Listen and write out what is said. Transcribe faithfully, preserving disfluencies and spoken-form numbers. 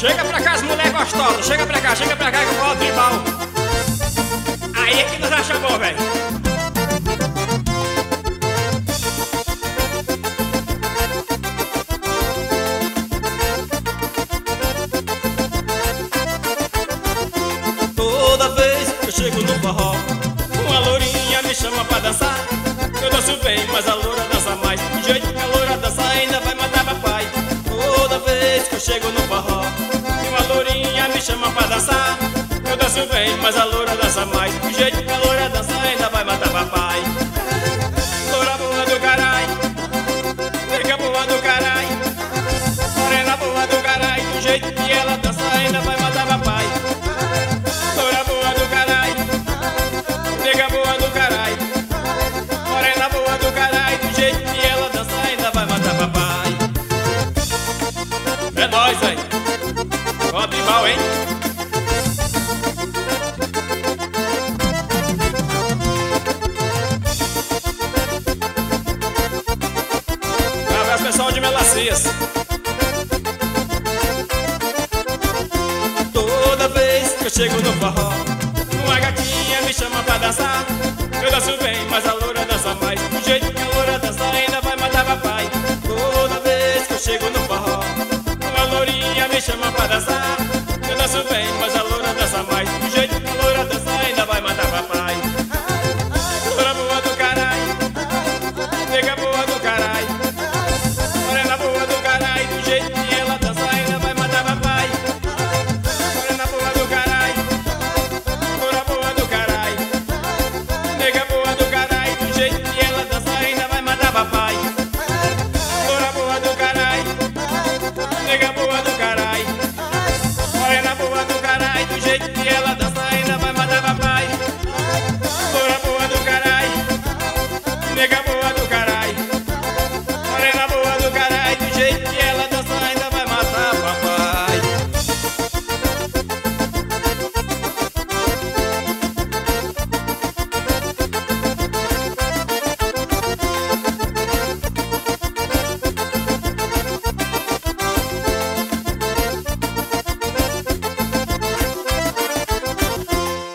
Chega pra cá, as mulher gostosas. Chega pra cá, chega pra cá que eu vou tribal. Aí é que nós acha bom, velho. Toda vez que eu chego no forró, uma lourinha me chama pra dançar. Eu danço bem, mas a loura dança mais. Do jeito que a loura dança ainda vai matar papai. Toda vez que eu chego no forró, uma lourinha me chama pra dançar. Eu danço bem, mas a loura dança mais. Do jeito que a loura dança ainda vai matar papai. Loura boa do carai, nega boa do carai, morena boa do carai. Do jeito que ela dança ainda vai matar papai. Loura boa do carai, nega boa do carai, morena boa do carai. Do jeito que ela dança ainda vai matar papai. É nóis, véi. Ó, tribal, hein? Um abraço, pessoal de Melancias. Toda vez que eu chego no forró, uma gatinha me chama pra dançar. Eu danço bem, mas a loura dança mais. Do jeito que a loura dança ainda vai matar papai. Toda vez que eu chego no forró, uma lourinha me chama pra dançar. Eu danço bem, mas a loura dança mais. Do jeito